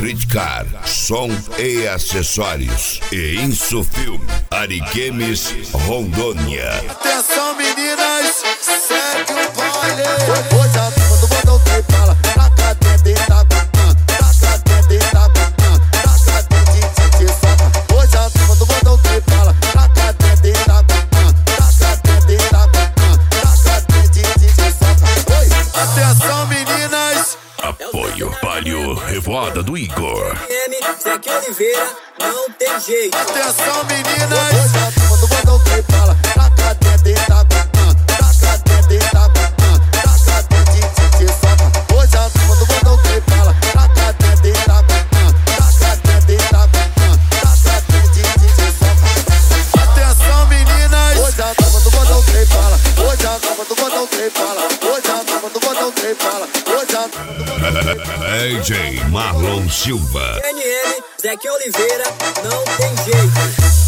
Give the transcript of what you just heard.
criticar. Som e acessórios. E Insufilme. Ariquemes, Rondônia. Atenção meninas, segue o baile. Hoje a turma do Modão tem fala. Taca dentro da botã, taca dentro da botã, taca dentro de soca. Hoje a turma do Modão tem fala. Taca dentro da botã, taca dentro da botã, taca dentro de soca. Oi, atenção meninas. Apoio Palio Revoada do Igor. Zeque Oliveira, não tem jeito. Atenção meninas. Hoje a turma do Modão tem fala. Taca dentro da botã, taca dentro da botã, taca dentro de soca. Hoje a turma do Modão tem fala. Taca dentro da botã, taca dentro da botã, taca dentro de soca. Atenção meninas. Hoje a turma do Modão tem fala. Hoje a turma do Modão tem fala. Hoje a turma do Modão tem fala. Hoje a turma do Modão tem fala. DJ Marlon Silva. NM, Zeque Oliveira, não tem jeito.